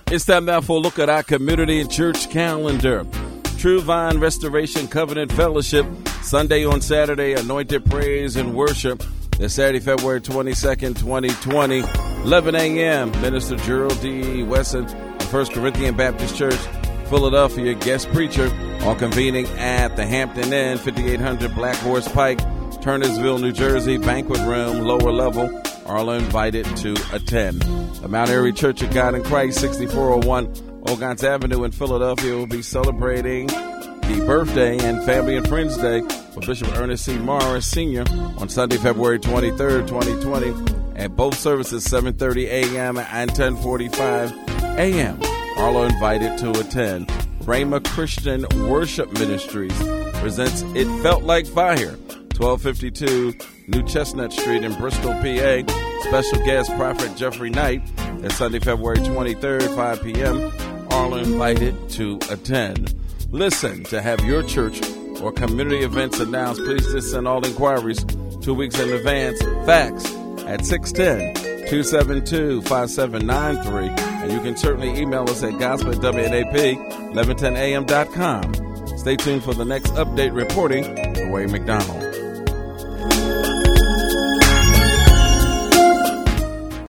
It's time now for a look at our community and church calendar. True Vine Restoration Covenant Fellowship, Sunday on Saturday, Anointed Praise and Worship. It's Saturday, February 22nd, 2020, 11 a.m. Minister Gerald D. Wesson of First Corinthian Baptist Church, Philadelphia, guest preacher, all convening at the Hampton Inn, 5800 Black Horse Pike, Turnersville, New Jersey, banquet room, lower level. All are invited to attend. The Mount Airy Church of God in Christ, 6401 Ogons Avenue in Philadelphia, will be celebrating the birthday and Family and Friends Day for Bishop Ernest C. Morris Sr. on Sunday, February 23rd, 2020, at both services, 7:30 a.m. and 10:45 a.m. All are invited to attend. Rhema Christian Worship Ministries presents It Felt Like Fire, 1252 New Chestnut Street in Bristol, PA. Special guest Prophet Jeffrey Knight. That's Sunday, February 23rd, 5 p.m. All are invited to attend. Listen, to have your church or community events announced, please just send all inquiries 2 weeks in advance. Fax at 610-272-5793. And you can certainly email us at gospel@WNAP1110am.com. Stay tuned for the next update reporting. Ray McDonald.